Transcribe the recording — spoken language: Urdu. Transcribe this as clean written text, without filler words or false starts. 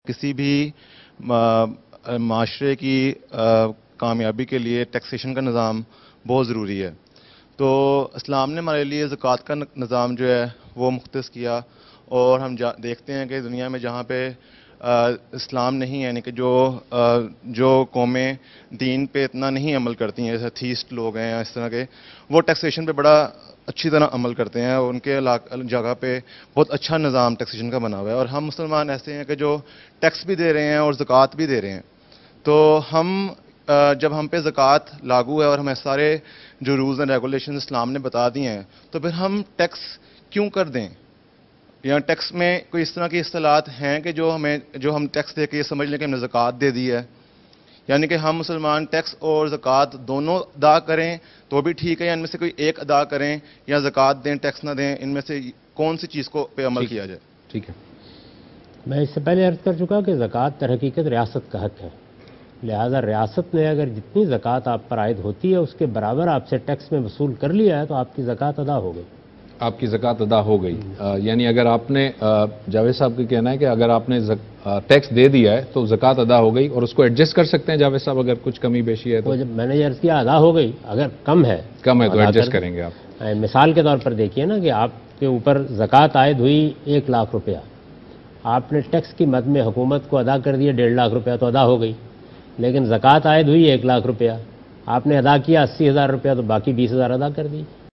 کسی بھی معاشرے کی کامیابی کے لیے ٹیکسیشن کا نظام بہت ضروری ہے. تو اسلام نے ہمارے لیے زکوٰۃ کا نظام جو ہے وہ مختص کیا، اور ہم دیکھتے ہیں کہ دنیا میں جہاں پہ اسلام نہیں ہے، یعنی کہ جو قومیں دین پہ اتنا نہیں عمل کرتی ہیں، جیسے تھیسٹ لوگ ہیں یا اس طرح کے، وہ ٹیکسیشن پہ بڑا اچھی طرح عمل کرتے ہیں، اور ان کے جگہ پہ بہت اچھا نظام ٹیکسیشن کا بنا ہوا ہے. اور ہم مسلمان ایسے ہیں کہ جو ٹیکس بھی دے رہے ہیں اور زکوٰۃ بھی دے رہے ہیں. تو جب ہم پہ زکوٰۃ لاگو ہے اور ہمیں سارے جو رولز اینڈ ریگولیشن اسلام نے بتا دی ہیں، تو پھر ہم ٹیکس کیوں کر دیں؟ یا ٹیکس میں کوئی اس طرح کی اصطلاحات ہیں کہ جو ہم ٹیکس دے کے یہ سمجھ لیں کہ ہم نے زکوٰۃ دے دی ہے؟ یعنی کہ ہم مسلمان ٹیکس اور زکوٰۃ دونوں ادا کریں تو بھی ٹھیک ہے، یا ان میں سے کوئی ایک ادا کریں، یا زکوٰۃ دیں ٹیکس نہ دیں، ان میں سے کون سی چیز کو پہ عمل کیا جائے؟ ٹھیک ہے. میں اس سے پہلے عرض کر چکا کہ زکوٰۃ در حقیقت ریاست کا حق ہے، لہذا ریاست نے اگر جتنی زکوٰۃ آپ پر عائد ہوتی ہے اس کے برابر آپ سے ٹیکس میں وصول کر لیا ہے تو آپ کی زکوٰۃ ادا ہو گئی. آپ کی زکوٰۃ ادا ہو گئی. یعنی اگر آپ نے جاوید صاحب کا کہنا ہے کہ اگر آپ نے ٹیکس دے دیا ہے تو زکوٰۃ ادا ہو گئی، اور اس کو ایڈجسٹ کر سکتے ہیں جاوید صاحب اگر کچھ کمی بیشی ہے تو؟ میں نے عرض کیا ادا ہو گئی، اگر کم ہے تو ایڈجسٹ کریں گے آپ. مثال کے طور پر دیکھیے نا کہ آپ کے اوپر زکوٰۃ عائد ہوئی 1 لاکھ روپیہ، آپ نے ٹیکس کی مد میں حکومت کو ادا کر دیا 1.5 لاکھ روپیہ، تو ادا ہو گئی. لیکن زکوٰۃ عائد ہوئی 1 لاکھ روپیہ، آپ نے ادا کیا 80,000 روپیہ، تو باقی 20,000 ادا کر دی.